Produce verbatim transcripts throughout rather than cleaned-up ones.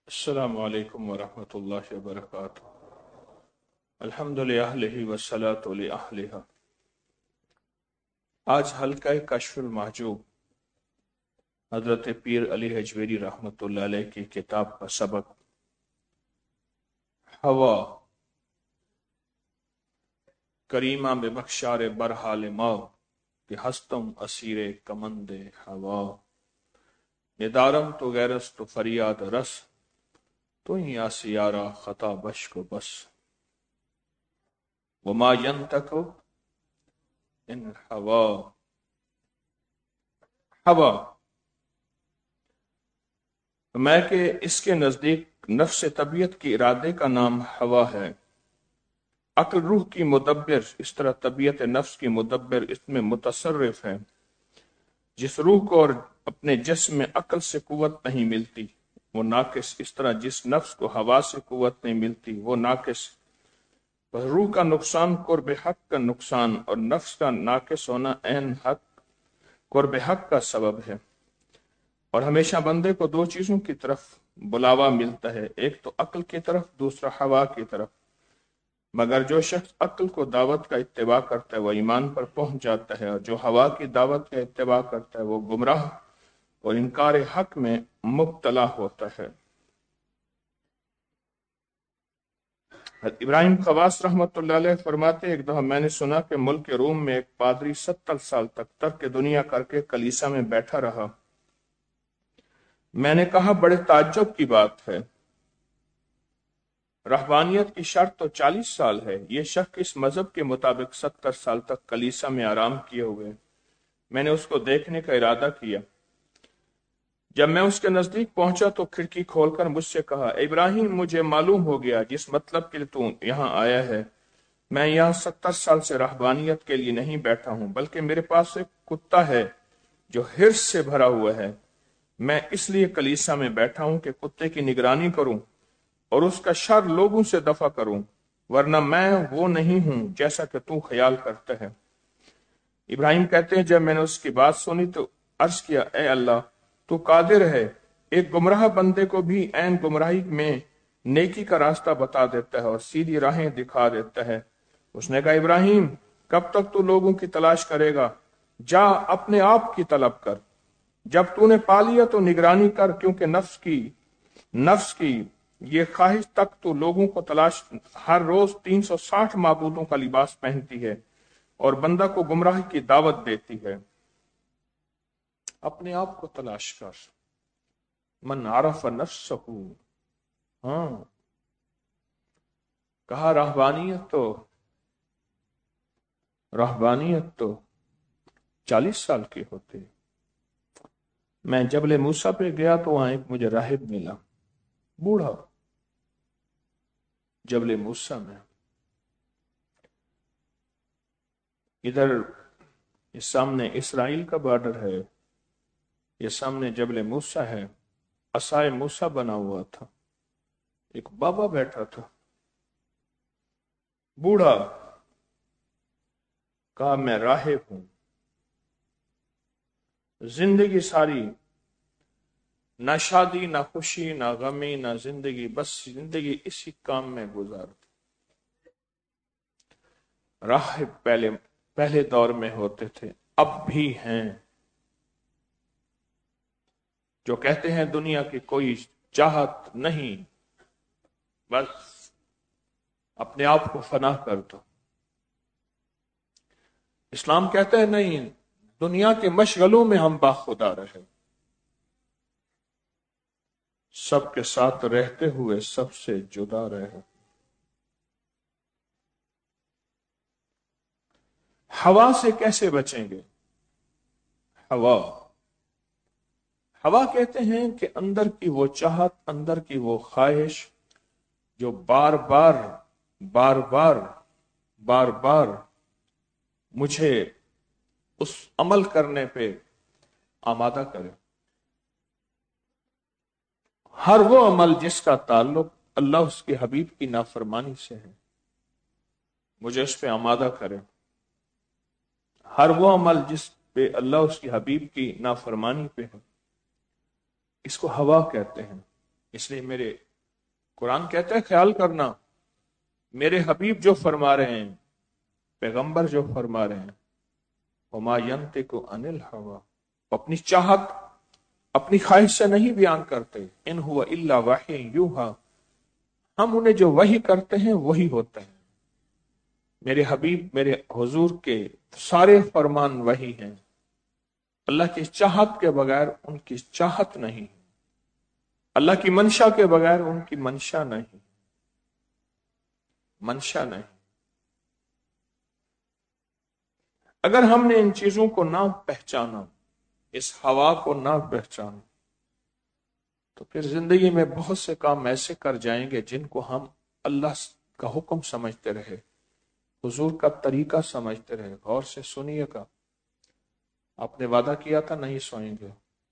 السلام علیکم ورحمۃ اللہ وبرکاتہ۔ الحمد للہ والصلاۃ لأہلہا۔ آج حلقہ کشف المحجوب حضرت پیر علی حجویری رحمۃ اللہ علیہ کی کتاب کا سبق ہوا کریمہ بمخشار برحال ما کہ ہستم اسیر کمند ہوا ندارم تو غیرس تو فریاد رس تو ہی آسیارہ خطا بش کو بس وما ینتق ان ہوا ہوا میں کہ اس کے نزدیک نفس طبیعت کی ارادے کا نام ہوا ہے۔ عقل روح کی مدبر، اس طرح طبیعت نفس کی مدبر اس میں متصرف ہے۔ جس روح کو اور اپنے جسم میں عقل سے قوت نہیں ملتی وہ ناقص، اس طرح جس نفس کو ہوا سے قوت نہیں ملتی وہ ناقص۔ بس روح کا نقصان قرب حق کا نقصان اور نفس کا ناقص ہونا عین حق قرب حق کا سبب ہے۔ اور ہمیشہ بندے کو دو چیزوں کی طرف بلاوا ملتا ہے، ایک تو عقل کی طرف، دوسرا ہوا کی طرف۔ مگر جو شخص عقل کو دعوت کا اتباع کرتا ہے وہ ایمان پر پہنچ جاتا ہے، اور جو ہوا کی دعوت کا اتباع کرتا ہے وہ گمراہ اور انکار حق میں مبتلا ہوتا ہے۔ ابراہیم خواص رحمۃ اللہ علیہ فرماتے ہیں، ایک دفعہ میں نے سنا کہ ملک روم میں ایک پادری ستر سال تک ترک دنیا کر کے کلیسا میں بیٹھا رہا۔ میں نے کہا بڑے تعجب کی بات ہے، رہبانیت کی شرط تو چالیس سال ہے، یہ شخص اس مذہب کے مطابق ستر سال تک کلیسا میں آرام کیے ہوئے۔ میں نے اس کو دیکھنے کا ارادہ کیا۔ جب میں اس کے نزدیک پہنچا تو کھڑکی کھول کر مجھ سے کہا، ابراہیم مجھے معلوم ہو گیا جس مطلب کے لیے تو یہاں آیا ہے۔ میں یہاں ستر سال سے رہبانیت کے لیے نہیں بیٹھا ہوں، بلکہ میرے پاس ایک کتا ہے جو حرص سے بھرا ہوا ہے۔ میں اس لیے کلیسا میں بیٹھا ہوں کہ کتے کی نگرانی کروں اور اس کا شر لوگوں سے دفع کروں، ورنہ میں وہ نہیں ہوں جیسا کہ تو خیال کرتا ہے۔ ابراہیم کہتے ہیں، جب میں نے اس کی بات سنی تو عرض کیا، اے اللہ تو قادر ہے، ایک گمراہ بندے کو بھی عین گمراہی میں نیکی کا راستہ بتا دیتا ہے اور سیدھی راہیں دکھا دیتا ہے۔ اس نے کہا، ابراہیم کب تک تو لوگوں کی تلاش کرے گا؟ جا اپنے آپ کی طلب کر۔ جب تو نے پا لیا تو نگرانی کر، کیونکہ نفس کی نفس کی یہ خواہش تک تو لوگوں کو تلاش ہر روز تین سو ساٹھ معبودوں کا لباس پہنتی ہے اور بندہ کو گمراہی کی دعوت دیتی ہے۔ اپنے آپ کو تلاش کر۔ من عرف نفسہ، ہاں کہا رہبانیت تو رہبانیت تو چالیس سال کی ہوتی۔ میں جبل موسیٰ پہ گیا تو وہاں ایک مجھے راہب ملا، بوڑھا، جبل موسیٰ میں۔ ادھر یہ سامنے اسرائیل کا بارڈر ہے، یہ سامنے جبل موسیٰ ہے، عصائے موسیٰ بنا ہوا تھا، ایک بابا بیٹھا تھا، بوڑھا۔ کہا میں راہب ہوں، زندگی ساری نہ شادی نہ خوشی نہ غمی نہ زندگی، بس زندگی اسی کام میں گزار۔ راہب پہلے پہلے دور میں ہوتے تھے، اب بھی ہیں، جو کہتے ہیں دنیا کی کوئی چاہت نہیں، بس اپنے آپ کو فنا کر دو۔ اسلام کہتا ہے نہیں، دنیا کے مشغلوں میں ہم باخدا رہے، سب کے ساتھ رہتے ہوئے سب سے جدا رہے۔ ہوا سے کیسے بچیں گے؟ ہوا ہوا کہتے ہیں کہ اندر کی وہ چاہت، اندر کی وہ خواہش جو بار بار بار بار بار بار مجھے اس عمل کرنے پہ آمادہ کرے۔ ہر وہ عمل جس کا تعلق اللہ اس کے حبیب کی نافرمانی سے ہے مجھے اس پہ آمادہ کرے۔ ہر وہ عمل جس پہ اللہ اس کے حبیب کی نافرمانی پہ ہے، اس کو ہوا کہتے ہیں۔ اس لیے میرے قرآن کہتا ہے خیال کرنا، میرے حبیب جو فرما رہے ہیں، پیغمبر جو فرما رہے ہیں، وما ينطق عن الهوى، اپنی چاہت اپنی خواہش سے نہیں بیان کرتے، ان هو الا وحی یوحى، ہم انہیں جو وحی کرتے ہیں وہی ہوتا ہے۔ میرے حبیب میرے حضور کے سارے فرمان وحی ہیں، اللہ کی چاہت کے بغیر ان کی چاہت نہیں، اللہ کی منشا کے بغیر ان کی منشا نہیں، منشا نہیں۔ اگر ہم نے ان چیزوں کو نہ پہچانا، اس ہوا کو نہ پہچانا، تو پھر زندگی میں بہت سے کام ایسے کر جائیں گے جن کو ہم اللہ کا حکم سمجھتے رہے، حضور کا طریقہ سمجھتے رہے۔ غور سے سنیے گا، آپ نے وعدہ کیا تھا نہیں سوئیں گے،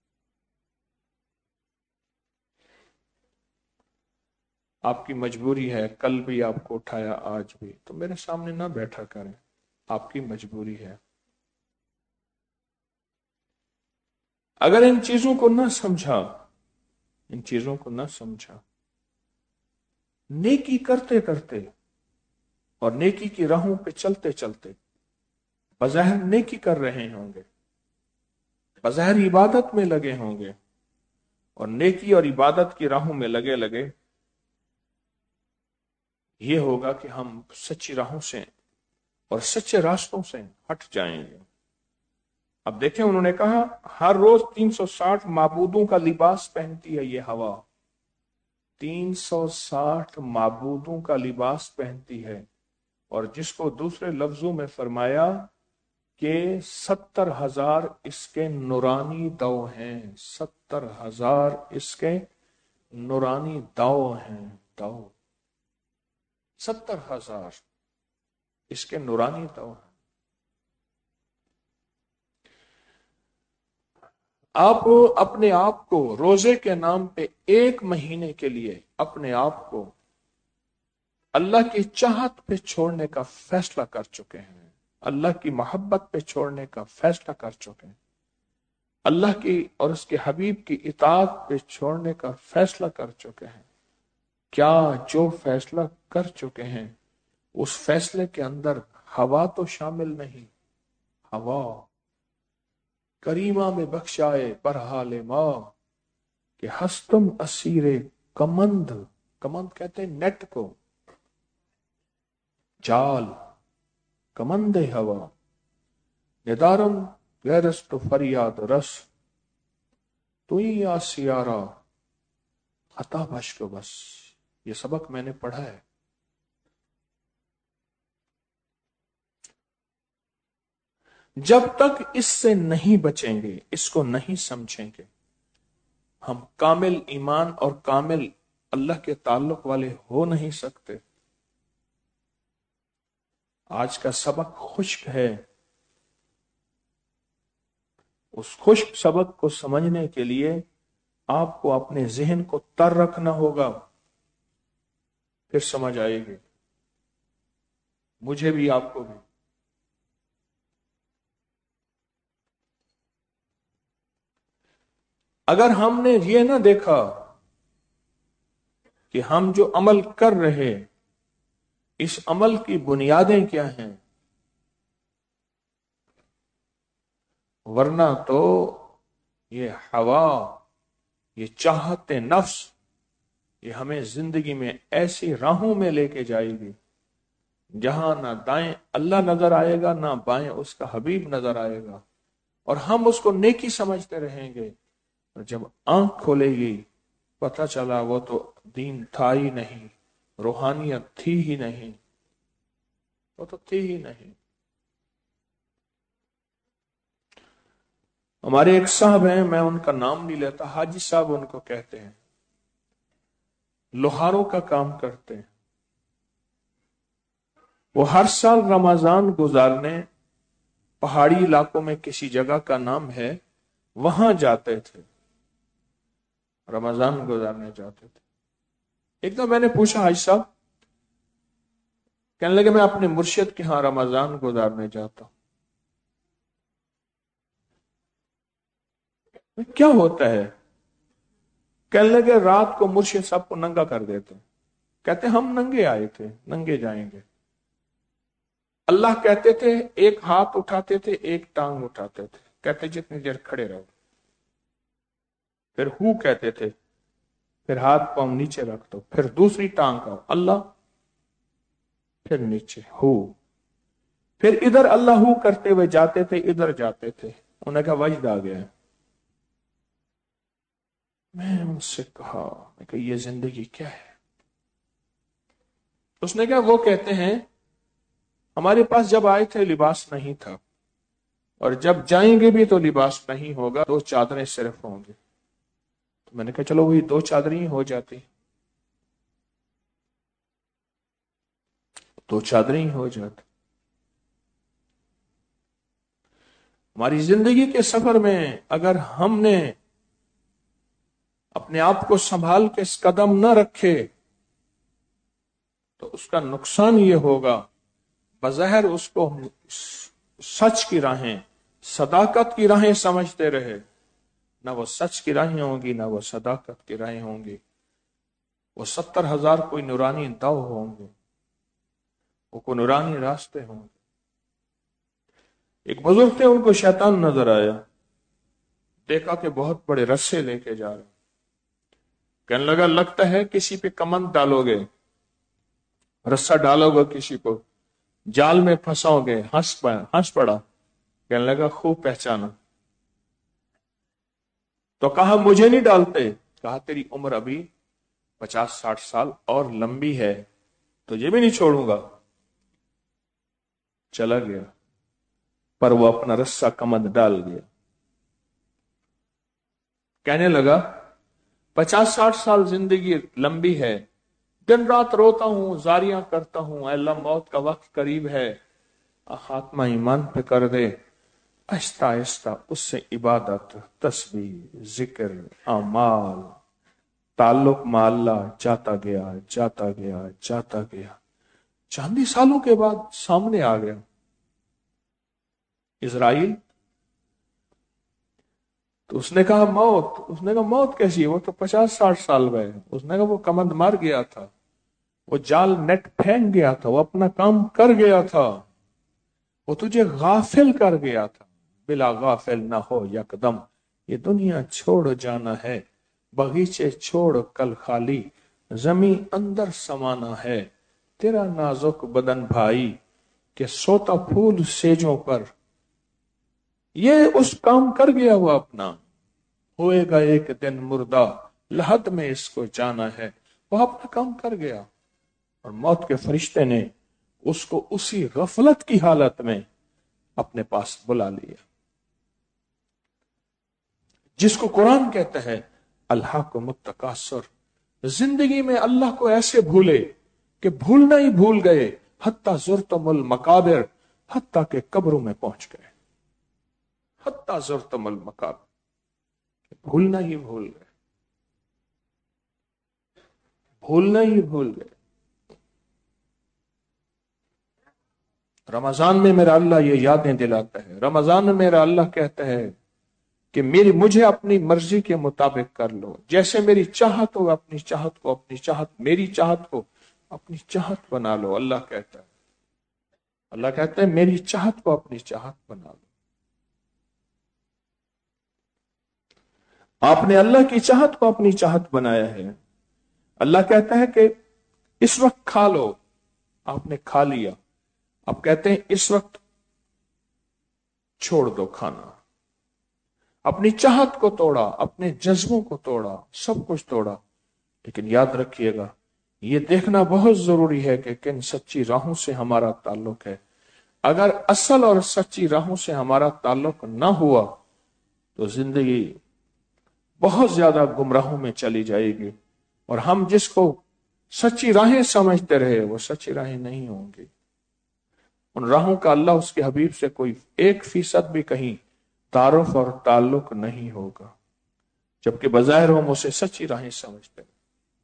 آپ کی مجبوری ہے، کل بھی آپ کو اٹھایا آج بھی، تو میرے سامنے نہ بیٹھا کریں، آپ کی مجبوری ہے۔ اگر ان چیزوں کو نہ سمجھا، ان چیزوں کو نہ سمجھا، نیکی کرتے کرتے اور نیکی کی راہوں پہ چلتے چلتے بظاہر نیکی کر رہے ہوں گے، بظاہر عبادت میں لگے ہوں گے، اور نیکی اور عبادت کی راہوں میں لگے لگے یہ ہوگا کہ ہم سچی راہوں سے اور سچے راستوں سے ہٹ جائیں گے۔ اب دیکھیں، انہوں نے کہا ہر روز تین سو ساٹھ معبودوں کا لباس پہنتی ہے یہ ہوا، تین سو ساٹھ معبودوں کا لباس پہنتی ہے، اور جس کو دوسرے لفظوں میں فرمایا کہ ستر ہزار اس کے نورانی دو ہیں، ستر ہزار اس کے نورانی دو ہیں، دو ستر ہزار اس کے نورانی دو ہیں۔ آپ اپنے آپ کو روزے کے نام پہ ایک مہینے کے لیے اپنے آپ کو اللہ کی چاہت پہ چھوڑنے کا فیصلہ کر چکے ہیں، اللہ کی محبت پہ چھوڑنے کا فیصلہ کر چکے ہیں، اللہ کی اور اس کے حبیب کی اطاعت پہ چھوڑنے کا فیصلہ کر چکے ہیں۔ کیا جو فیصلہ کر چکے ہیں اس فیصلے کے اندر ہوا تو شامل نہیں؟ ہوا کریمہ میں بخشائے برحال ماں کہ ہستم اسیر کمند، کمند کہتے ہیں نیٹ کو، جال، کمند ہوا، ندارم غیرست فریاد رس، تو ہی آسیارا عطا بخش کو۔ بس یہ سبق میں نے پڑھا ہے۔ جب تک اس سے نہیں بچیں گے، اس کو نہیں سمجھیں گے، ہم کامل ایمان اور کامل اللہ کے تعلق والے ہو نہیں سکتے۔ آج کا سبق خشک ہے، اس خشک سبق کو سمجھنے کے لیے آپ کو اپنے ذہن کو تر رکھنا ہوگا، پھر سمجھ آئے گی، مجھے بھی آپ کو بھی۔ اگر ہم نے یہ نہ دیکھا کہ ہم جو عمل کر رہے اس عمل کی بنیادیں کیا ہیں، ورنہ تو یہ ہوا، یہ چاہت نفس، یہ ہمیں زندگی میں ایسی راہوں میں لے کے جائے گی جہاں نہ دائیں اللہ نظر آئے گا، نہ بائیں اس کا حبیب نظر آئے گا، اور ہم اس کو نیکی سمجھتے رہیں گے، اور جب آنکھ کھولے گی پتہ چلا وہ تو دین تھا ہی نہیں، روحانیت تھی ہی نہیں، وہ تو تھی ہی نہیں۔ ہمارے ایک صاحب ہیں، میں ان کا نام نہیں لیتا، حاجی صاحب ان کو کہتے ہیں، لوہاروں کا کام کرتے ہیں۔ وہ ہر سال رمضان گزارنے پہاڑی علاقوں میں کسی جگہ کا نام ہے وہاں جاتے تھے، رمضان گزارنے جاتے تھے۔ ایک دم میں نے پوچھا حاجی صاحب، کہنے لگے میں اپنے مرشد کے ہاں رمضان گزارنے جاتا ہوں۔ کیا ہوتا ہے؟ کہنے لگے رات کو مرشد صاحب کو ننگا کر دیتے. کہتے ہم ننگے آئے تھے، ننگے جائیں گے. اللہ کہتے تھے ایک ہاتھ اٹھاتے تھے، ایک ٹانگ اٹھاتے تھے. کہتے جتنی دیر کھڑے رہو. پھر ہو کہتے تھے، پھر ہاتھ پاؤں نیچے رکھ دو، پھر دوسری ٹانگ کا اللہ، پھر نیچے ہو، پھر ادھر اللہ ہو کرتے ہوئے جاتے تھے، ادھر جاتے تھے. انہوں نے کہا وجد آ گیا. میں ان سے کہا کہ یہ زندگی کیا ہے؟ اس نے کہا وہ کہتے ہیں ہمارے پاس جب آئے تھے لباس نہیں تھا، اور جب جائیں گے بھی تو لباس نہیں ہوگا، دو چادریں صرف ہوں گی. تو میں نے کہا چلو وہی دو چادریں ہی ہو جاتی، دو چادریں ہی ہو جاتی. ہماری زندگی کے سفر میں اگر ہم نے اپنے آپ کو سنبھال کے اس قدم نہ رکھے تو اس کا نقصان یہ ہوگا، بظاہر اس کو سچ کی راہیں، صداقت کی راہیں سمجھتے رہے، نہ وہ سچ کی راہیں ہوں گی، نہ وہ صداقت کی راہیں ہوں گی. وہ ستر ہزار کوئی نورانی دو ہوں گے، وہ کوئی نورانی راستے ہوں گے. ایک بزرگ تھے، ان کو شیطان نظر آیا، دیکھا کہ بہت بڑے رسے لے کے جا رہے. کہنے لگا لگتا ہے کسی پہ کمند ڈالو گے، رسہ ڈالو گے، کسی کو جال میں پھنساؤ گے. ہنس پڑا ہنس پڑا کہنے لگا خوب پہچانا. تو کہا مجھے نہیں ڈالتے. کہا تیری عمر ابھی پچاس ساٹھ سال اور لمبی ہے، تجھے بھی نہیں چھوڑوں گا. چلا گیا، پر وہ اپنا رسہ کمند ڈال دیا. کہنے لگا پچاس ساٹھ سال زندگی لمبی ہے، دن رات روتا ہوں، زاریاں کرتا ہوں، اے اللہ موت کا وقت قریب ہے، خاتمہ ایمان پہ کر دے. آہستہ آہستہ اس سے عبادت، تسبیح، ذکر، اعمال، تعلق مع اللہ جاتا گیا جاتا گیا جاتا گیا. چاندی سالوں کے بعد سامنے آ گیا اسرائیل. تو اس نے کہا موت. اس نے کہا موت کیسی ہے؟ وہ تو پچاس ساٹھ سال گئے. اس نے کہا وہ کمند مار گیا تھا، وہ جال نیٹ پھینک گیا تھا، وہ اپنا کام کر گیا تھا، وہ تجھے غافل کر گیا تھا. بلا غافل نہ ہو یکدم، یہ دنیا چھوڑ جانا ہے، باغیچے چھوڑ کل خالی، زمین اندر سمانا ہے، تیرا نازک بدن بھائی کہ سوتا پھول سیجوں پر. یہ اس کام کر گیا وہ اپنا، ہوئے گا ایک دن مردہ، لحد میں اس کو جانا ہے. وہ اپنا کام کر گیا، اور موت کے فرشتے نے اس کو اسی غفلت کی حالت میں اپنے پاس بلا لیا، جس کو قرآن کہتا ہے الہاکم التکاثر. زندگی میں اللہ کو ایسے بھولے کہ بھولنا ہی بھول گئے، حتی زرتم المقابر، حتی کہ قبروں میں پہنچ گئے، حتی زرتم المقابر، بھولنا ہی بھول گئے، بھولنا ہی بھول گئے. رمضان میں میرا اللہ یہ یادیں دلاتا ہے. رمضان میں میرا اللہ کہتا ہے کہ میری مجھے اپنی مرضی کے مطابق کر لو، جیسے میری چاہت ہو اپنی چاہت کو اپنی چاہت، میری چاہت کو اپنی چاہت بنا لو. اللہ کہتا ہے اللہ کہتا ہے میری چاہت کو اپنی چاہت بنا لو. آپ نے اللہ کی چاہت کو اپنی چاہت بنایا ہے. اللہ کہتا ہے کہ اس وقت کھا لو، آپ نے کھا لیا. آپ کہتے ہیں اس وقت چھوڑ دو کھانا. اپنی چاہت کو توڑا، اپنے جذبوں کو توڑا، سب کچھ توڑا. لیکن یاد رکھیے گا یہ دیکھنا بہت ضروری ہے کہ کن سچی راہوں سے ہمارا تعلق ہے. اگر اصل اور سچی راہوں سے ہمارا تعلق نہ ہوا تو زندگی بہت زیادہ گمراہوں میں چلی جائے گی، اور ہم جس کو سچی راہیں سمجھتے رہے وہ سچی راہیں نہیں ہوں گی. ان راہوں کا اللہ اس کے حبیب سے کوئی ایک فیصد بھی کہیں تعارف اور تعلق نہیں ہوگا، جبکہ بظاہر ہم اسے سچی راہیں سمجھتے ہیں.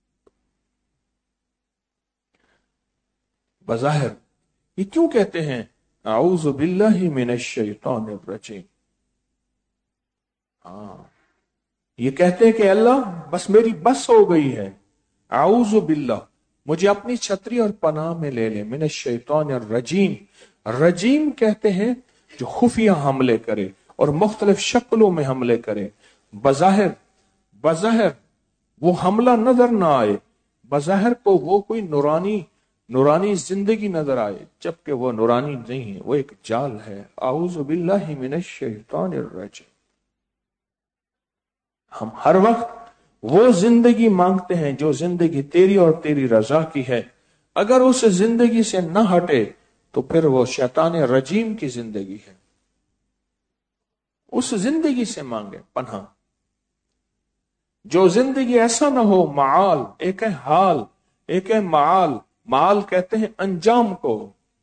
بظاہر یہ کیوں کہتے ہیں اعوذ باللہ من الشیطان الرجیم؟ ہاں یہ کہتے ہیں کہ اللہ بس میری بس ہو گئی ہے، اعوذ باللہ، مجھے اپنی چھتری اور پناہ میں لے لے من الشیطان الرجیم۔ رجیم کہتے ہیں جو خفیہ حملے کرے اور مختلف شکلوں میں حملے کرے، بظاہر بظاہر وہ حملہ نظر نہ آئے، بظاہر کو وہ کوئی نورانی نورانی زندگی نظر آئے، جبکہ وہ نورانی نہیں ہے، وہ ایک جال ہے۔ اعوذ باللہ من الشیطان الرجیم۔ ہم ہر وقت وہ زندگی مانگتے ہیں جو زندگی تیری اور تیری رضا کی ہے، اگر اس زندگی سے نہ ہٹے تو پھر وہ شیطان رجیم کی زندگی ہے۔ اس زندگی سے مانگے پناہ جو زندگی ایسا نہ ہو، معال ایک ہے حال، ایک ہے معال۔ معال کہتے ہیں انجام کو،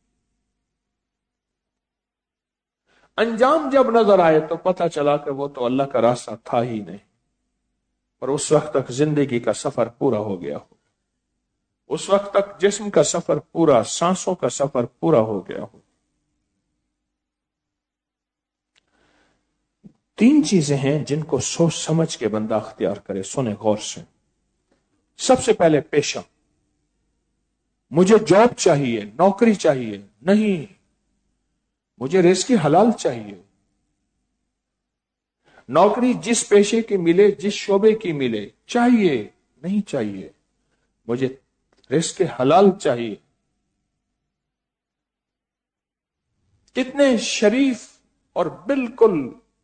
انجام جب نظر آئے تو پتہ چلا کہ وہ تو اللہ کا راستہ تھا ہی نہیں، اور اس وقت تک زندگی کا سفر پورا ہو گیا ہو، اس وقت تک جسم کا سفر پورا، سانسوں کا سفر پورا ہو گیا ہو۔ تین چیزیں ہیں جن کو سوچ سمجھ کے بندہ اختیار کرے، سنے غور سے۔ سب سے پہلے پیشہ، مجھے جاب چاہیے، نوکری چاہیے، نہیں، مجھے رزق حلال چاہیے۔ نوکری جس پیشے کی ملے، جس شعبے کی ملے، چاہیے نہیں چاہیے، مجھے رزق حلال چاہیے۔ کتنے شریف اور بالکل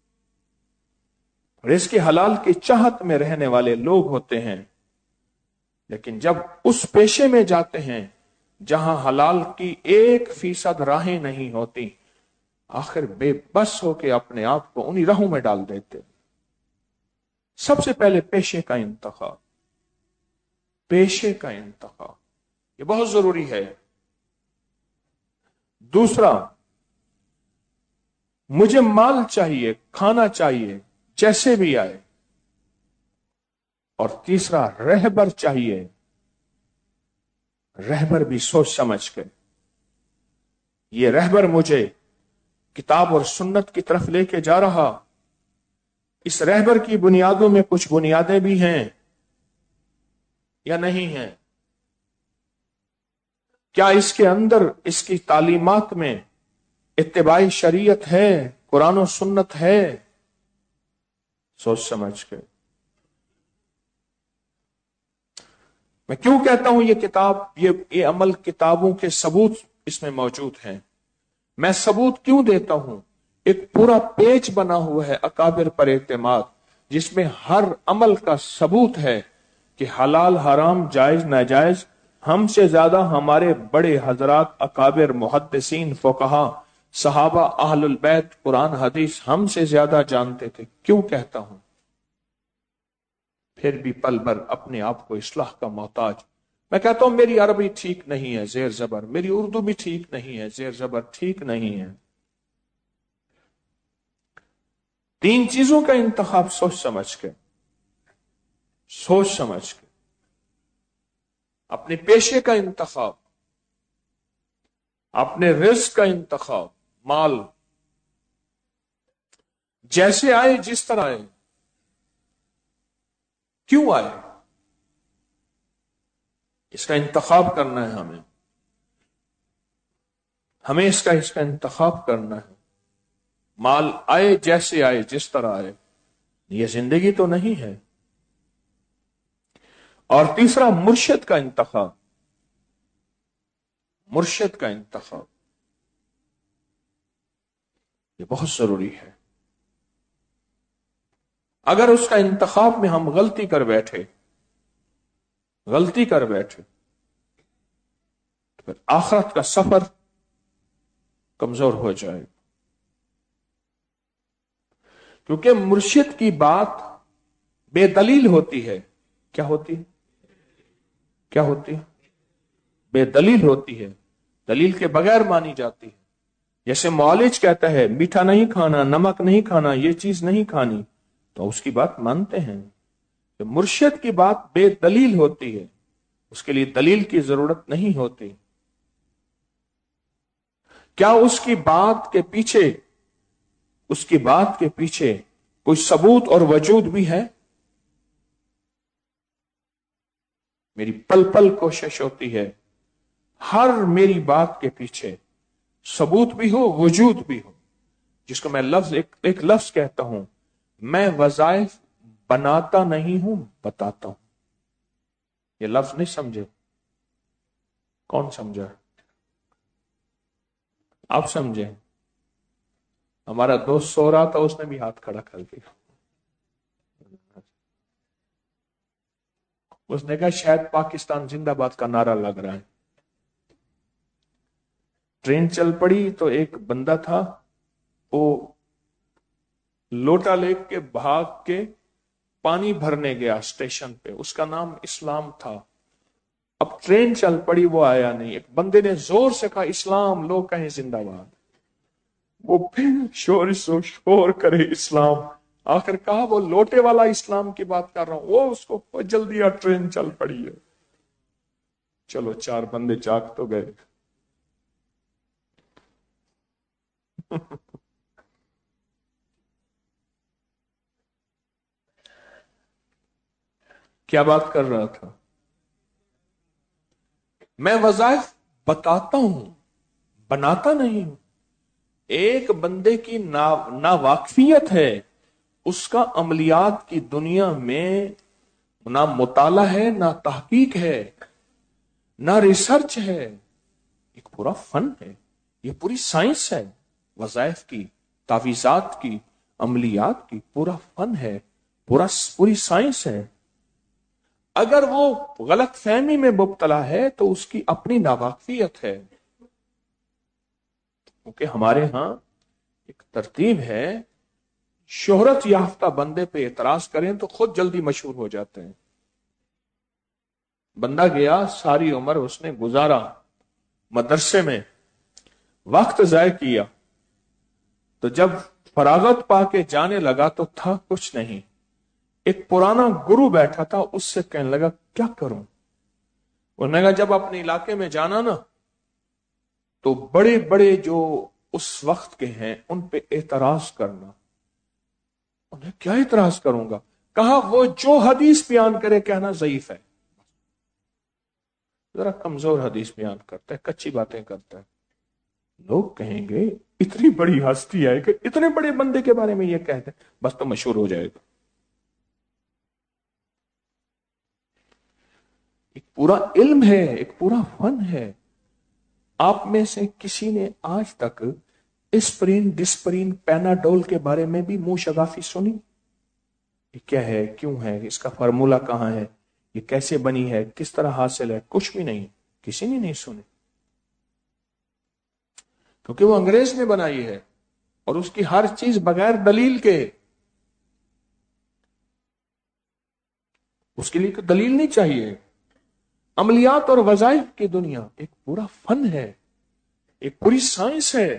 رزق حلال کی چاہت میں رہنے والے لوگ ہوتے ہیں، لیکن جب اس پیشے میں جاتے ہیں جہاں حلال کی ایک فیصد راہیں نہیں ہوتی، آخر بے بس ہو کے اپنے آپ کو انہی راہوں میں ڈال دیتے۔ سب سے پہلے پیشے کا انتخاب، پیشے کا انتخاب یہ بہت ضروری ہے۔ دوسرا، مجھے مال چاہیے، کھانا چاہیے جیسے بھی آئے۔ اور تیسرا، رہبر چاہیے، رہبر بھی سوچ سمجھ کے، یہ رہبر مجھے کتاب اور سنت کی طرف لے کے جا رہا، اس رہبر کی بنیادوں میں کچھ بنیادیں بھی ہیں یا نہیں ہیں؟ کیا اس کے اندر اس کی تعلیمات میں اتباع شریعت ہے، قرآن و سنت ہے؟ سوچ سمجھ کے۔ میں کیوں کہتا ہوں یہ کتاب، یہ یہ عمل کتابوں کے ثبوت اس میں موجود ہیں۔ میں ثبوت کیوں دیتا ہوں؟ ایک پورا پیج بنا ہوا ہے اکابر پر اعتماد، جس میں ہر عمل کا ثبوت ہے کہ حلال حرام جائز ناجائز ہم سے زیادہ ہمارے بڑے حضرات اکابر محدثین فقہا صحابہ اہل البیت قرآن حدیث ہم سے زیادہ جانتے تھے۔ کیوں کہتا ہوں؟ پھر بھی پل بھر اپنے آپ کو اصلاح کا محتاج۔ میں کہتا ہوں میری عربی ٹھیک نہیں ہے، زیر زبر، میری اردو بھی ٹھیک نہیں ہے، زیر زبر ٹھیک نہیں ہے۔ تین چیزوں کا انتخاب سوچ سمجھ کے، سوچ سمجھ کے، اپنے پیشے کا انتخاب، اپنے رزق کا انتخاب، مال جیسے آئے جس طرح آئے، کیوں آئے، اس کا انتخاب کرنا ہے ہمیں ہمیں اس کا اس کا انتخاب کرنا ہے۔ مال آئے جیسے آئے جس طرح آئے، یہ زندگی تو نہیں ہے۔ اور تیسرا، مرشد کا انتخاب، مرشد کا انتخاب یہ بہت ضروری ہے۔ اگر اس کا انتخاب میں ہم غلطی کر بیٹھے غلطی کر بیٹھے تو پھر آخرت کا سفر کمزور ہو جائے، کیونکہ مرشد کی بات بے دلیل ہوتی ہے۔ کیا ہوتی ہے؟ کیا ہوتی ہے؟ بے دلیل ہوتی ہے، دلیل کے بغیر مانی جاتی ہے۔ جیسے معالج کہتا ہے میٹھا نہیں کھانا، نمک نہیں کھانا، یہ چیز نہیں کھانی، تو اس کی بات مانتے ہیں۔ کہ مرشد کی بات بے دلیل ہوتی ہے، اس کے لیے دلیل کی ضرورت نہیں ہوتی۔ کیا اس کی بات کے پیچھے اس کی بات کے پیچھے کوئی ثبوت اور وجود بھی ہے؟ میری پل پل کوشش ہوتی ہے ہر میری بات کے پیچھے ثبوت بھی ہو، وجود بھی ہو، جس کو میں لفظ ایک, ایک لفظ کہتا ہوں، میں وظائف بناتا نہیں ہوں، بتاتا ہوں۔ یہ لفظ نہیں سمجھے؟ کون سمجھا؟ آپ سمجھے؟ ہمارا دوست سو رہا تھا، اس نے بھی ہاتھ کھڑا کر دیا۔ اس نے کہا شاید پاکستان زندہ باد کا نعرہ لگ رہا ہے۔ ٹرین چل پڑی تو ایک بندہ تھا، وہ لوٹا لے کے بھاگ کے پانی بھرنے گیا اسٹیشن پہ، اس کا نام اسلام تھا۔ اب ٹرین چل پڑی، وہ آیا نہیں۔ ایک بندے نے زور سے کہا اسلام، لوگ کہیں زندہ باد۔ وہ پھر شور سو شور کرے اسلام، آخر کہا وہ لوٹے والا اسلام کی بات کر رہا ہوں، وہ اس کو جلدی آ، ٹرین چل پڑی ہے۔ چلو چار بندے جاگ تو گئے۔ کیا بات کر رہا تھا؟ میں وظائف بتاتا ہوں، بناتا نہیں ہوں۔ ایک بندے کی نا واقفیت ہے، اس کا عملیات کی دنیا میں نہ مطالعہ ہے، نہ تحقیق ہے، نہ ریسرچ ہے۔ ایک پورا فن ہے، یہ پوری سائنس ہے، وظائف کی، تعویذات کی، عملیات کی پورا فن ہے، پورا پوری سائنس ہے۔ اگر وہ غلط فہمی میں مبتلا ہے تو اس کی اپنی ناواقفیت ہے، کیونکہ ہمارے ہاں ایک ترتیب ہے، شہرت یافتہ بندے پہ اعتراض کریں تو خود جلدی مشہور ہو جاتے ہیں۔ بندہ گیا، ساری عمر اس نے گزارا مدرسے میں، وقت ضائع کیا، تو جب فراغت پا کے جانے لگا تو تھا کچھ نہیں۔ ایک پرانا گرو بیٹھا تھا، اس سے کہنے لگا کیا کروں؟ انہوں نے کہا جب اپنے علاقے میں جانا نا تو بڑے بڑے جو اس وقت کے ہیں ان پہ اعتراض کرنا۔ انہیں کیا اعتراض کروں گا؟ کہا وہ جو حدیث بیان کرے کہنا ضعیف ہے، ذرا کمزور حدیث بیان کرتا ہے، کچی باتیں کرتا ہے۔ لوگ کہیں گے اتنی بڑی ہستی ہے کہ اتنے بڑے بندے کے بارے میں یہ کہتے ہیں، بس تو مشہور ہو جائے گا۔ ایک پورا علم ہے، ایک پورا فن ہے۔ آپ میں سے کسی نے آج تک اسپرین ڈسپرین پیناڈول کے بارے میں بھی منہ شگافی سنی؟ یہ کیا ہے، کیوں ہے، اس کا فارمولا کہاں ہے، یہ کیسے بنی ہے، کس طرح حاصل ہے؟ کچھ بھی نہیں، کسی نے نہیں سنی، کیونکہ وہ انگریز نے بنائی ہے اور اس کی ہر چیز بغیر دلیل کے، اس کے لیے دلیل نہیں چاہیے۔ عملیات اور وظائف کی دنیا ایک پورا فن ہے، ایک پوری سائنس ہے۔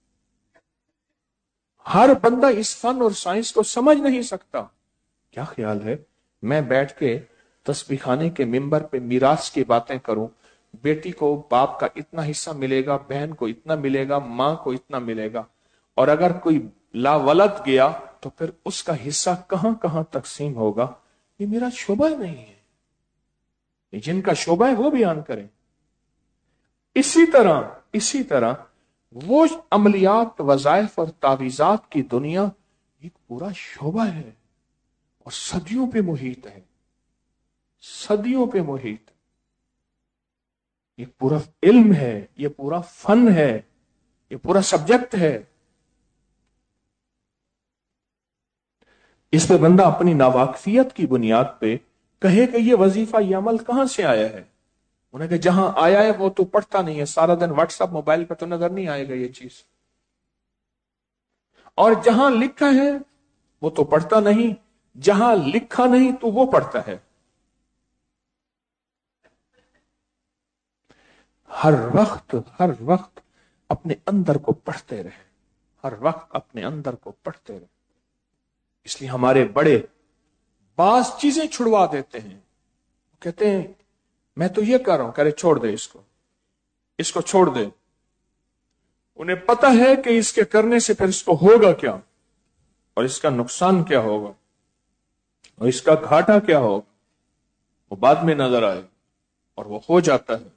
ہر بندہ اس فن اور سائنس کو سمجھ نہیں سکتا۔ کیا خیال ہے میں بیٹھ کے تسبیح خانے کے ممبر پہ میراث کی باتیں کروں، بیٹی کو باپ کا اتنا حصہ ملے گا، بہن کو اتنا ملے گا، ماں کو اتنا ملے گا، اور اگر کوئی لا ولد گیا تو پھر اس کا حصہ کہاں کہاں تقسیم ہوگا؟ یہ میرا شعبہ نہیں ہے، جن کا شعبہ ہے وہ بیان کریں۔ اسی طرح اسی طرح وہ عملیات، وظائف اور تعویذات کی دنیا ایک پورا شعبہ ہے اور صدیوں پہ محیط ہے، صدیوں پہ محیط۔ یہ پورا علم ہے، یہ پورا فن ہے، یہ پورا سبجیکٹ ہے۔ اس پہ بندہ اپنی ناواقفیت کی بنیاد پہ کہے کہ یہ وظیفہ، یہ عمل کہاں سے آیا ہے؟ انہیں کہ جہاں آیا ہے وہ تو پڑھتا نہیں ہے، سارا دن واٹس ایپ موبائل پہ تو نظر نہیں آئے گا یہ چیز، اور جہاں لکھا ہے وہ تو پڑھتا نہیں، جہاں لکھا نہیں تو وہ پڑھتا ہے۔ ہر وقت ہر وقت اپنے اندر کو پڑھتے رہے، ہر وقت اپنے اندر کو پڑھتے رہے۔ اس لیے ہمارے بڑے بعض چیزیں چھڑوا دیتے ہیں، کہتے ہیں میں تو یہ کر رہا ہوں، کہہ رہے چھوڑ دے اس کو، اس کو چھوڑ دے۔ انہیں پتہ ہے کہ اس کے کرنے سے پھر اس کو ہوگا کیا، اور اس کا نقصان کیا ہوگا، اور اس کا گھاٹا کیا ہوگا، وہ بعد میں نظر آئے۔ اور وہ ہو جاتا ہے.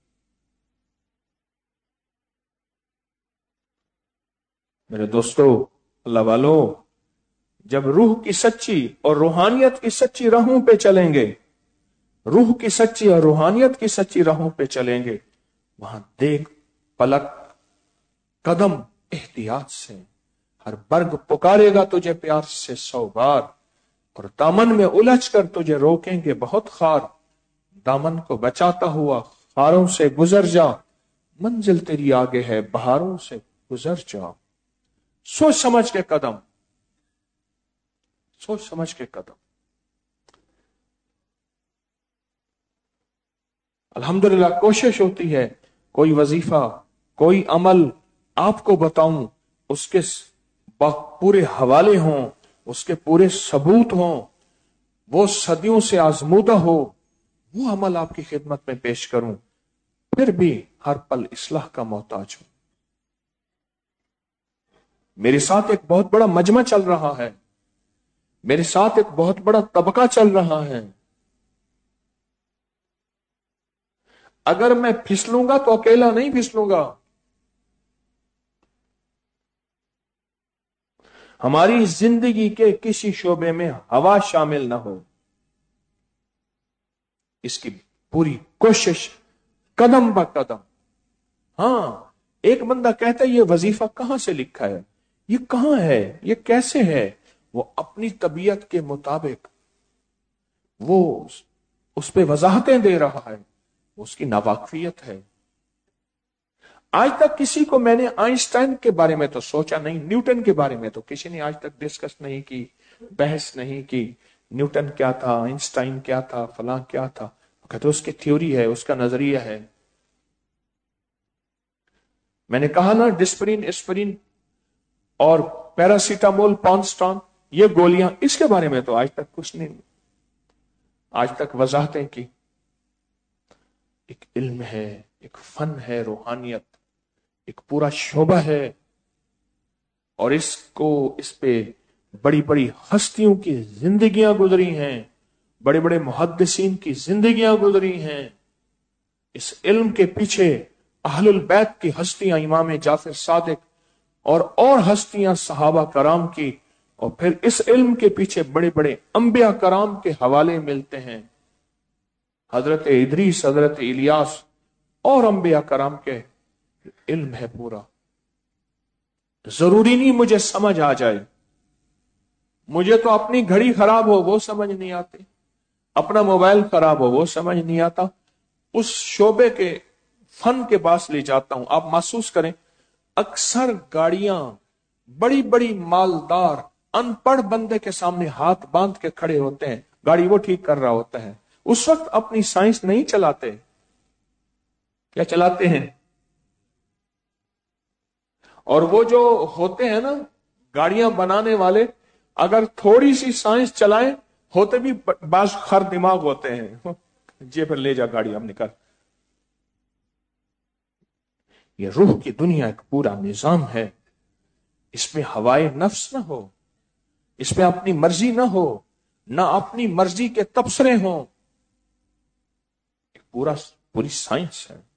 میرے دوستو، اللہ والو، جب روح کی سچی اور روحانیت کی سچی راہوں پہ چلیں گے، روح کی سچی اور روحانیت کی سچی راہوں پہ چلیں گے، وہاں دیکھ، پلک، قدم احتیاط سے، ہر برگ پکارے گا تجھے پیار سے سو بار، اور دامن میں الجھ کر تجھے روکیں گے بہت خار. دامن کو بچاتا ہوا خاروں سے گزر جا، منزل تیری آگے ہے بہاروں سے گزر جا. سوچ سمجھ کے قدم، سوچ سمجھ کے قدم. الحمدللہ کوشش ہوتی ہے کوئی وظیفہ، کوئی عمل آپ کو بتاؤں، اس کے پورے حوالے ہوں، اس کے پورے ثبوت ہوں، وہ صدیوں سے آزمودہ ہو، وہ عمل آپ کی خدمت میں پیش کروں، پھر بھی ہر پل اصلاح کا محتاج ہوں. میرے ساتھ ایک بہت بڑا مجمع چل رہا ہے، میرے ساتھ ایک بہت بڑا طبقہ چل رہا ہے. اگر میں پھسلوں گا تو اکیلا نہیں پھسلوں گا. ہماری زندگی کے کسی شعبے میں ہوا شامل نہ ہو، اس کی پوری کوشش قدم با قدم. ہاں، ایک بندہ کہتا ہے یہ وظیفہ کہاں سے لکھا ہے، یہ کہاں ہے، یہ کیسے ہے، وہ اپنی طبیعت کے مطابق وہ اس پہ وضاحتیں دے رہا ہے، اس کی ناواقفیت ہے. آج تک کسی کو میں نے آئنسٹائن کے بارے میں تو سوچا نہیں، نیوٹن کے بارے میں تو کسی نے آج تک ڈسکس نہیں کی، بحث نہیں کی. نیوٹن کیا تھا، آئنسٹائن کیا تھا، فلاں کیا تھا. کہتے اس کی تھیوری ہے، اس کا نظریہ ہے. میں نے کہا نا، ڈسپرین، اسپرین اور پیراسیٹامول، پانسٹان، یہ گولیاں، اس کے بارے میں تو آج تک کچھ نہیں، آج تک وضاحتیں کی. ایک علم ہے، ایک فن ہے، روحانیت ایک پورا شعبہ ہے، اور اس کو اس پہ بڑی بڑی ہستیوں کی زندگیاں گزری ہیں، بڑے بڑے محدثین کی زندگیاں گزری ہیں. اس علم کے پیچھے اہل البیت کی ہستیاں، امام جعفر صادق اور اور ہستیاں صحابہ کرام کی، اور پھر اس علم کے پیچھے بڑے بڑے انبیاء کرام کے حوالے ملتے ہیں. حضرت ادریس، حضرت الیاس اور انبیاء کرام کے علم ہے پورا. ضروری نہیں مجھے سمجھ آ جائے، مجھے تو اپنی گھڑی خراب ہو وہ سمجھ نہیں آتی، اپنا موبائل خراب ہو وہ سمجھ نہیں آتا. اس شعبے کے فن کے پاس لے جاتا ہوں. آپ محسوس کریں، اکثر گاڑیاں بڑی بڑی مالدار ان پڑھ بندے کے سامنے ہاتھ باندھ کے کھڑے ہوتے ہیں، گاڑی وہ ٹھیک کر رہا ہوتا ہے. اس وقت اپنی سائنس نہیں چلاتے، کیا چلاتے ہیں؟ اور وہ جو ہوتے ہیں نا گاڑیاں بنانے والے، اگر تھوڑی سی سائنس چلائیں، ہوتے بھی بعض خر دماغ ہوتے ہیں، جی پھر لے جا گاڑی ہم نکل. یہ روح کی دنیا ایک پورا نظام ہے، اس میں ہوائے نفس نہ ہو، اس میں اپنی مرضی نہ ہو، نہ اپنی مرضی کے تبصرے ہوں. ایک پورا پوری سائنس ہے،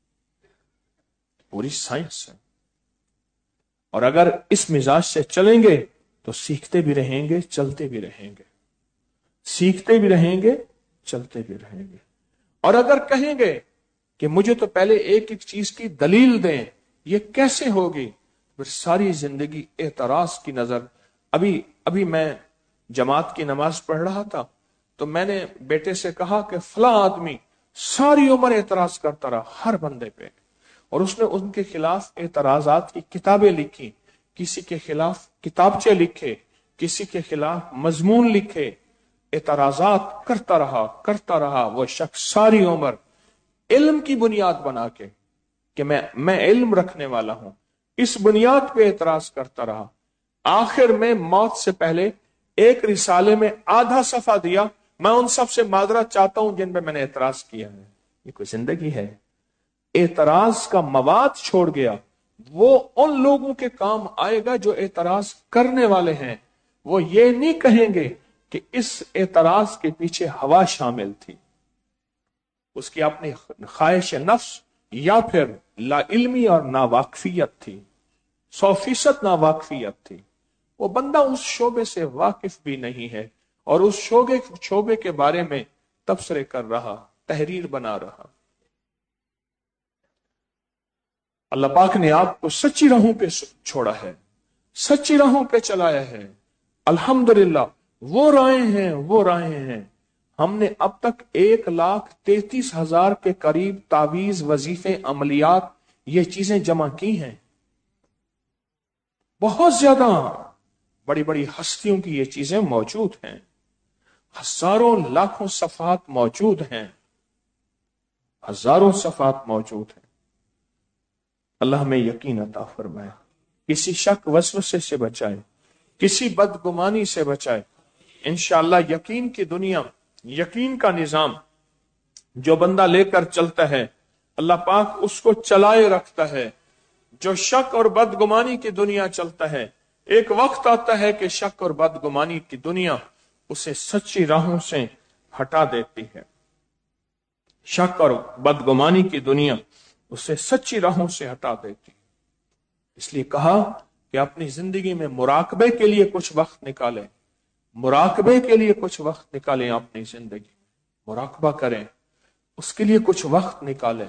پوری سائنس ہے. اور اگر اس مزاج سے چلیں گے تو سیکھتے بھی رہیں گے، چلتے بھی رہیں گے، سیکھتے بھی رہیں گے، چلتے بھی رہیں گے. اور اگر کہیں گے کہ مجھے تو پہلے ایک ایک چیز کی دلیل دیں، یہ کیسے ہوگی، پھر ساری زندگی اعتراض کی نظر. ابھی ابھی میں جماعت کی نماز پڑھ رہا تھا تو میں نے بیٹے سے کہا کہ فلاں آدمی ساری عمر اعتراض کرتا رہا ہر بندے پہ، اور اس نے ان کے خلاف اعتراضات کی کتابیں لکھی، کسی کے خلاف کتابچے لکھے، کسی کے خلاف مضمون لکھے، اعتراضات کرتا رہا کرتا رہا وہ شخص ساری عمر علم کی بنیاد بنا کے کہ میں میں علم رکھنے والا ہوں، اس بنیاد پہ اعتراض کرتا رہا. آخر میں موت سے پہلے ایک رسالے میں آدھا صفحہ دیا، میں ان سب سے معذرت چاہتا ہوں جن پہ میں نے اعتراض کیا ہے. یہ کوئی زندگی ہے؟ اعتراض کا مواد چھوڑ گیا. وہ ان لوگوں کے کام آئے گا جو اعتراض کرنے والے ہیں، وہ یہ نہیں کہیں گے کہ اس اعتراض کے پیچھے ہوا شامل تھی. اس کی اپنی خواہش نفس یا پھر لا علمی اور ناواقفیت تھی، سو فیصد ناواقفیت تھی. وہ بندہ اس شعبے سے واقف بھی نہیں ہے اور اس شعبے شعبے کے بارے میں تبصرے کر رہا، تحریر بنا رہا. اللہ پاک نے آپ کو سچی راہوں پہ چھوڑا ہے، سچی راہوں پہ چلایا ہے. الحمدللہ وہ راہیں ہیں وہ راہیں ہیں. ہم نے اب تک ایک لاکھ تینتیس ہزار کے قریب تعویذ، وظیفے، عملیات، یہ چیزیں جمع کی ہیں. بہت زیادہ بڑی بڑی ہستیوں کی یہ چیزیں موجود ہیں، ہزاروں لاکھوں صفحات موجود ہیں، ہزاروں صفحات موجود ہیں. اللہ ہمیں یقین عطا فرمائے، کسی شک وسوسے سے بچائے، کسی بدگمانی سے بچائے. انشاءاللہ یقین کی دنیا، یقین کا نظام جو بندہ لے کر چلتا ہے اللہ پاک اس کو چلائے رکھتا ہے. جو شک اور بدگمانی کی دنیا چلتا ہے، ایک وقت آتا ہے کہ شک اور بدگمانی کی دنیا اسے سچی راہوں سے ہٹا دیتی ہے. شک اور بدگمانی کی دنیا اسے سچی راہوں سے ہٹا دیتی. اس لیے کہا کہ اپنی زندگی میں مراقبے کے لیے کچھ وقت نکالیں، مراقبے کے لیے کچھ وقت نکالیں. اپنی زندگی مراقبہ کریں، اس کے لیے کچھ وقت نکالیں.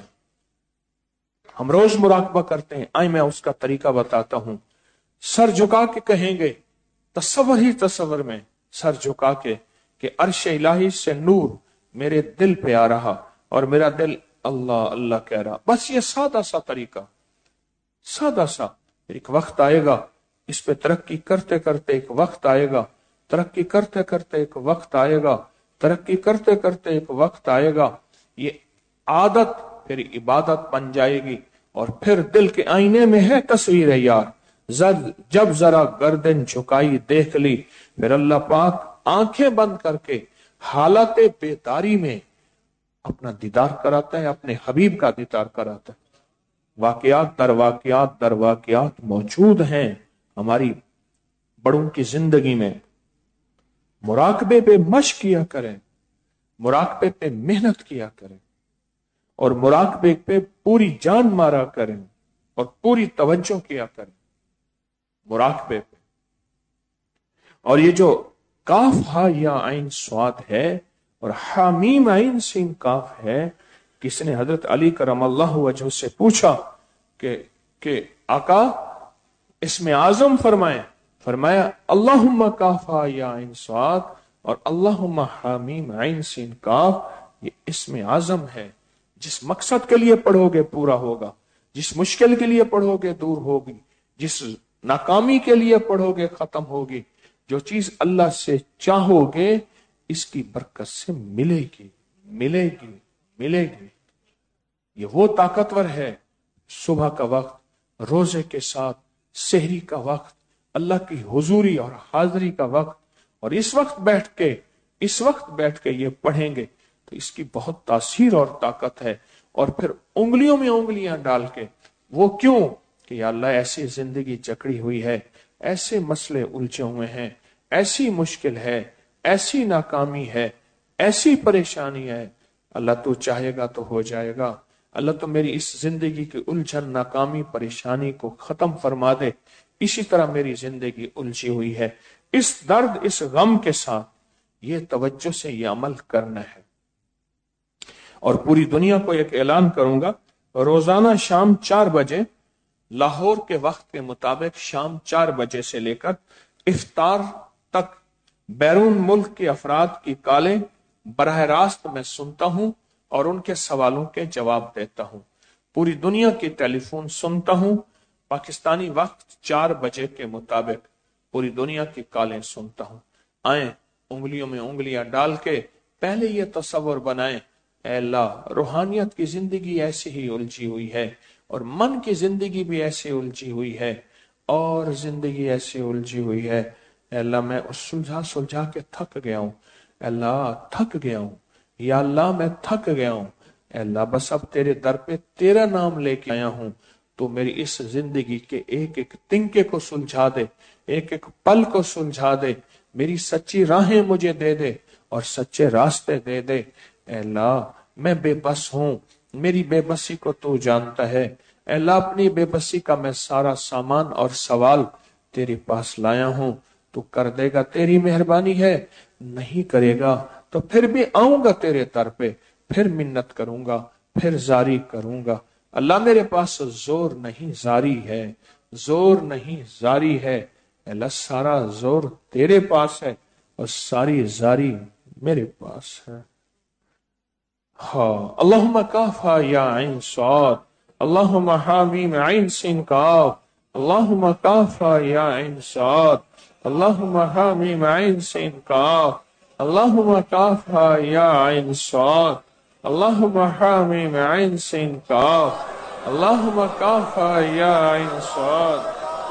ہم روز مراقبہ کرتے ہیں، آئیں میں اس کا طریقہ بتاتا ہوں. سر جھکا کے کہیں گے، تصور ہی تصور میں سر جھکا کے کہ عرش الہی سے نور میرے دل پہ آ رہا اور میرا دل اللہ اللہ کہہ رہا. بس یہ سادہ سا طریقہ، سادہ سا. ایک وقت آئے گا اس پہ ترقی کرتے کرتے، ایک وقت آئے گا ترقی کرتے کرتے، ایک وقت آئے گا ترقی کرتے کرتے، ایک وقت آئے گا یہ عادت پھر عبادت بن جائے گی. اور پھر دل کے آئینے میں ہے تصویر یار، جب ذرا گردن جھکائی دیکھ لی، پھر اللہ پاک آنکھیں بند کر کے حالت بیداری میں اپنا دیدار کراتا ہے، اپنے حبیب کا دیدار کراتا ہے. واقعات در واقعات در واقعات موجود ہیں ہماری بڑوں کی زندگی میں. مراقبے پہ مشق کیا کریں، مراقبے پہ محنت کیا کریں اور مراقبے پہ پوری جان مارا کریں اور پوری توجہ کیا کریں مراقبے پہ. اور یہ جو کاف ہا یا عین سواد ہے اور حامیم عین سین کاف ہے، کسی نے حضرت علی کرم اللہ وجہ سے پوچھا کہ کہ آقا اسم اعظم فرمائیں. فرمایا اللہم کاف ہا یا عین سواد اور اللہم حامیم عین سین کاف، یہ اسم اعظم ہے. جس مقصد کے لیے پڑھو گے پورا ہوگا، جس مشکل کے لیے پڑھو گے دور ہوگی، جس ناکامی کے لیے پڑھو گے ختم ہوگی. جو چیز اللہ سے چاہو گے اس کی برکت سے ملے گی ملے گی ملے گی. یہ وہ طاقتور ہے. صبح کا وقت، روزے کے ساتھ سحری کا وقت، اللہ کی حضوری اور حاضری کا وقت، اور اس وقت بیٹھ کے اس وقت بیٹھ کے یہ پڑھیں گے تو اس کی بہت تاثیر اور طاقت ہے. اور پھر انگلیوں میں انگلیاں ڈال کے، وہ کیوں کہ یا اللہ ایسی زندگی جکڑی ہوئی ہے، ایسے مسئلے الجھے ہوئے ہیں، ایسی مشکل ہے، ایسی ناکامی ہے، ایسی پریشانی ہے. اللہ تو چاہے گا تو ہو جائے گا. اللہ تو میری اس زندگی کی الجھن، ناکامی، پریشانی کو ختم فرما دے. اسی طرح میری زندگی الجھی ہوئی ہے. اس درد، اس غم کے ساتھ یہ توجہ سے یہ عمل کرنا ہے. اور پوری دنیا کو ایک اعلان کروں گا، روزانہ شام چار بجے لاہور کے وقت کے مطابق شام چار بجے سے لے کر افطار تک بیرون ملک کے افراد کی کالیں براہ راست میں سنتا ہوں اور ان کے سوالوں کے جواب دیتا ہوں. پوری دنیا کی ٹیلی فون سنتا ہوں. پاکستانی وقت چار بجے کے مطابق پوری دنیا کی کالیں سنتا ہوں. آئیں انگلیوں میں انگلیاں ڈال کے پہلے یہ تصور بنائیں، اے اللہ روحانیت کی زندگی ایسی ہی الجھی ہوئی ہے اور من کی زندگی بھی ایسی الجھی ہوئی ہے اور زندگی ایسی الجھی ہوئی ہے. اے اللہ میں اس سلجھا سلجھا کے تھک گیا ہوں. اے اللہ تھک گیا ہوں. یا اللہ میں تھک گیا ہوں. اے اللہ بس اب تیرے در پہ تیرا نام لے کے آیا ہوں. تو میری اس زندگی کے ایک ایک تنکے کو سلجھا دے، ایک ایک پل کو سلجھا دے. میری سچی راہیں مجھے دے دے اور سچے راستے دے دے. اے اللہ میں بے بس ہوں، میری بے بسی کو تو جانتا ہے۔ اے اللہ اپنی بے بسی کا میں سارا سامان اور سوال تیرے پاس لایا ہوں، تو کر دے گا تیری مہربانی ہے، نہیں کرے گا تو پھر بھی آؤں گا تیرے در پہ، پھر منت کروں گا، پھر زاری کروں گا۔ اللہ میرے پاس زور نہیں زاری ہے، زور نہیں زاری ہے۔ اللہ سارا زور تیرے پاس ہے اور ساری زاری میرے پاس ہے۔ ہاں اللہم کافا یا عین صاد، اللہم حامیم عین سین کاف، اللہم کافا یا عین صاد، اللہم حامیم عین سین کاف، اللہم کافا یا عین صاد، اللہم حامیم عین سین کاف، اللہم کافا یا عین صاد۔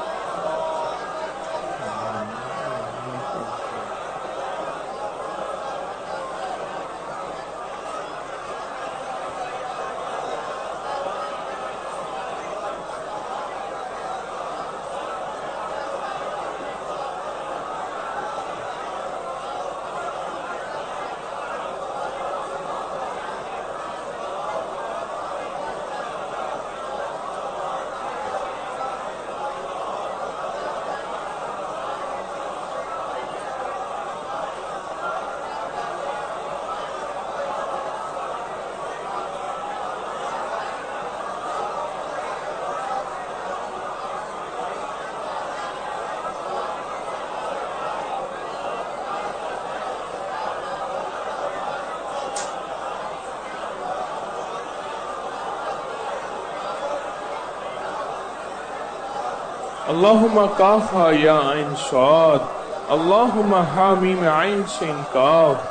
اللہم کافا یا عین صاد، اللہم حامیم عین سین کاف۔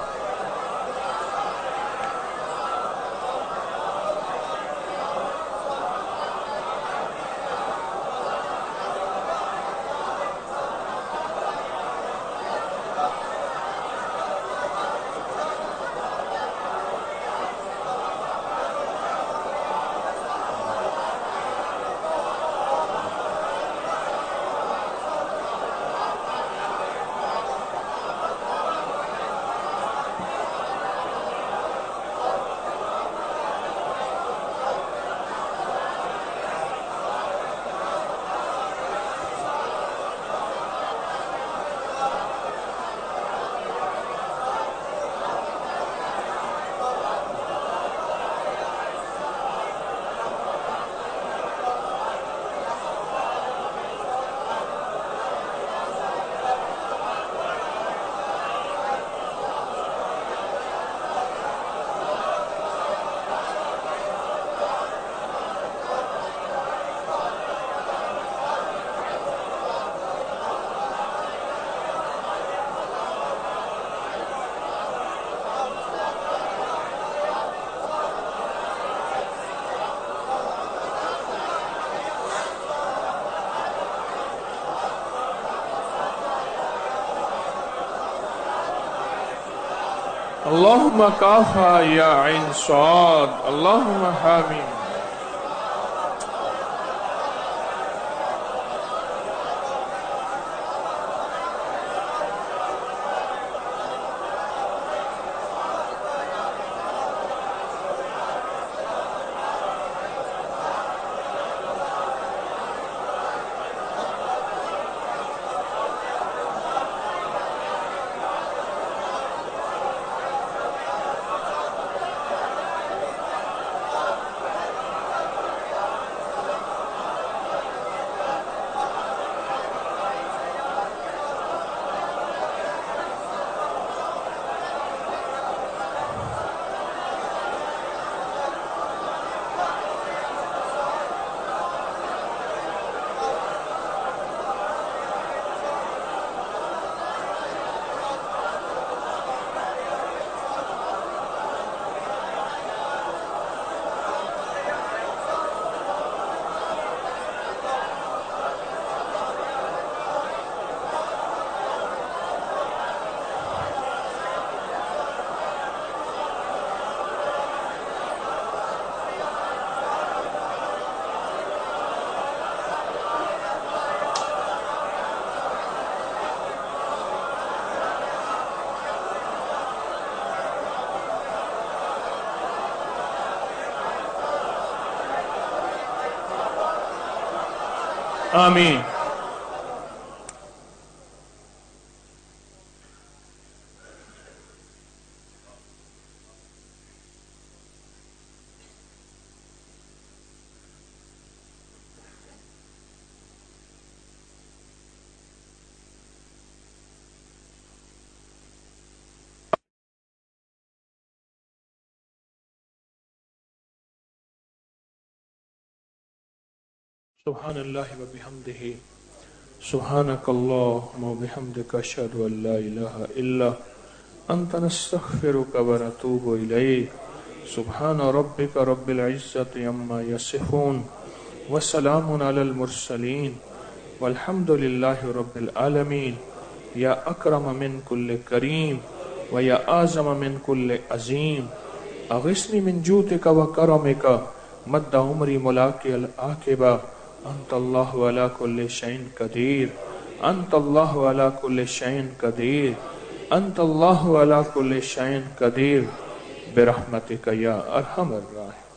اللہم کافا یا عین صاد، اللہم حامیم۔ آمین. سبحان اللہ و بحمدہ سبحانک اللہم و بحمدک اشہد ان لا الہ الا انت نستغفرک و نتوب الیک. سبحان ربک رب العزت عما یصفون وسلام علی المرسلین والحمد للہ رب العالمین. یا اکرم من کل کریم و یا اعظم من کل عظیم اغثنی من جودک و کرمک مد عمری ملاقی العاقبہ. انت اللہ علی کل شیء قدیر انت اللہ علی کل شیء قدیر انت اللہ علی کل شیء قدیر برحمتک یا ارحم الراحمین.